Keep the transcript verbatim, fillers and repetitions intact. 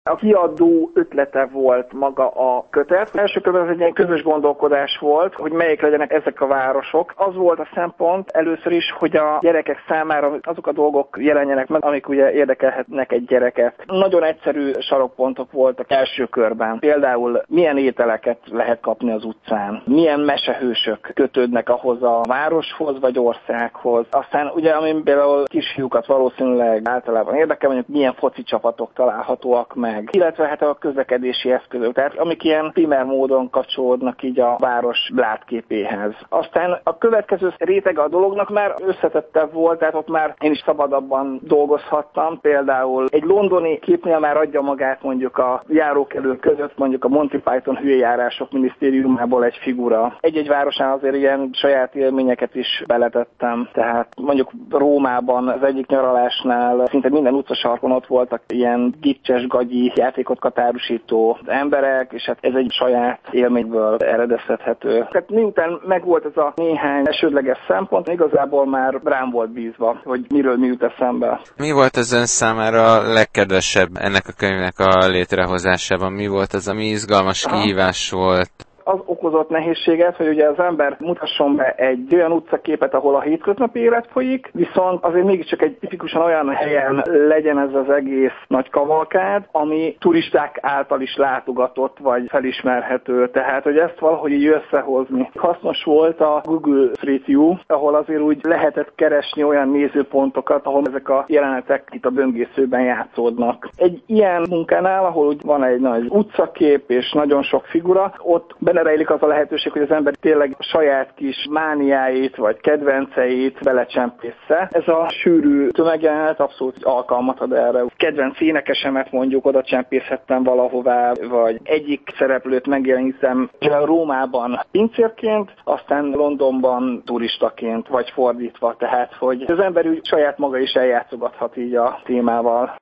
A kiadó ötlete volt maga a kötet. Első körben ez egy ilyen közös gondolkodás volt, hogy melyik legyenek ezek a városok. Az volt a szempont először is, hogy a gyerekek számára azok a dolgok jelenjenek meg, amik ugye érdekelhetnek egy gyereket. Nagyon egyszerű sarokpontok voltak első körben. Például milyen ételeket lehet kapni az utcán, milyen mesehősök kötődnek ahhoz a városhoz vagy országhoz. Aztán ugye, amin például kisfiúkat valószínűleg általában érdekel, mondjuk milyen foci csapatok találhatóak meg. Illetve hát a közlekedési eszközök, tehát amik ilyen primer módon kapcsolódnak így a város látképéhez. Aztán a következő rétege a dolognak már összetettebb volt, tehát ott már én is szabadabban dolgozhattam. Például egy londoni képnél már adja magát mondjuk a járókelők között, mondjuk a Monty Python hülyejárások minisztériumából egy figura. Egy-egy városán azért ilyen saját élményeket is beletettem, tehát mondjuk Rómában az egyik nyaralásnál szinte minden utcasarkon ott voltak ilyen gicses, gagyi játékokat árusító emberek, és hát ez egy saját élményből eredeztethető. Tehát miután megvolt ez a néhány elsődleges szempont, igazából már rám volt bízva, hogy miről mi jut eszembe. Mi volt az ön számára a legkedvesebb ennek a könyvnek a létrehozásában? Mi volt az, ami izgalmas kihívás volt? Az okozott nehézséget, hogy ugye az ember mutasson be egy olyan utcaképet, ahol a hétköznapi élet folyik, viszont azért mégiscsak egy tipikusan olyan helyen legyen ez az egész nagy kavalkád, ami turisták által is látogatott vagy felismerhető. Tehát, hogy ezt valahogy így összehozni. Hasznos volt a Google Street View, ahol azért úgy lehetett keresni olyan nézőpontokat, ahol ezek a jelenetek itt a böngészőben játszódnak. Egy ilyen munkánál, ahol úgy van egy nagy utcakép és nagyon sok figura, ott benne rejlik az a lehetőség, hogy az ember tényleg a saját kis mániáit vagy kedvenceit belecsempésze. Ez a sűrű tömegjelenet abszolút alkalmat ad erre. Kedvenc énekesemet mondjuk oda csempészhettem valahová, vagy egyik szereplőt megjelenítem Rómában pincérként, aztán Londonban turistaként, vagy fordítva. Tehát, hogy az ember úgy saját maga is eljátszogathat így a témával.